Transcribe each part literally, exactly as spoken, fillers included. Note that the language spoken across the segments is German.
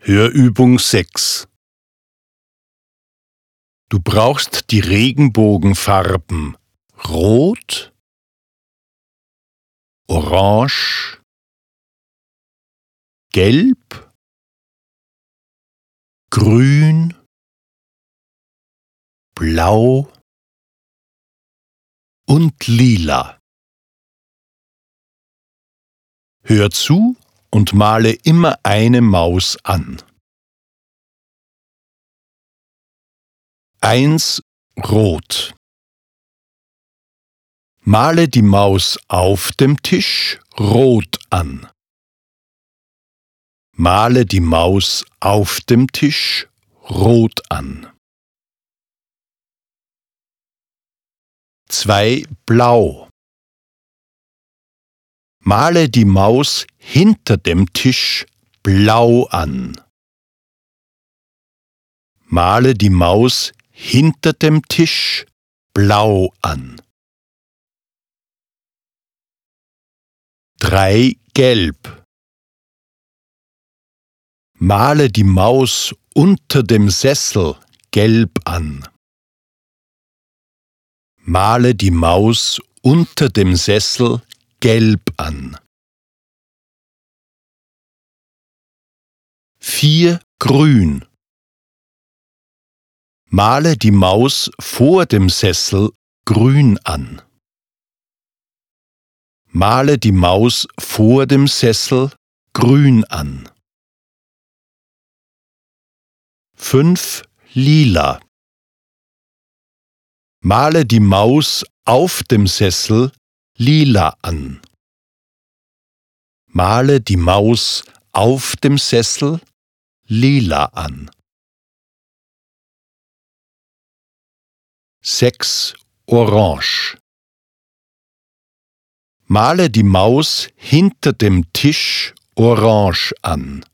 Hörübung sechs. Du brauchst die Regenbogenfarben Rot, Orange, Gelb, Grün, Blau und Lila. Hör zu und male immer eine Maus an. eins Rot. Male die Maus auf dem Tisch rot an. Male die Maus auf dem Tisch rot an. zwei Blau. Male die Maus hinter dem Tisch blau an. Male die Maus hinter dem Tisch blau an. drei Gelb. Male die Maus unter dem Sessel gelb an. Male die Maus unter dem Sessel gelb an. vier Grün. Male die Maus vor dem Sessel grün an. Male die Maus vor dem Sessel grün an. fünf Lila. Male die Maus auf dem Sessel lila an. Male die Maus auf dem Sessel lila an. sechs Orange. Male die Maus hinter dem Tisch orange an.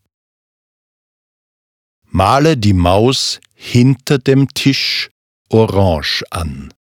Male die Maus hinter dem Tisch orange an.